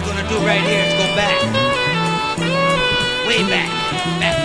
we're gonna do right here is go back. Way back. Back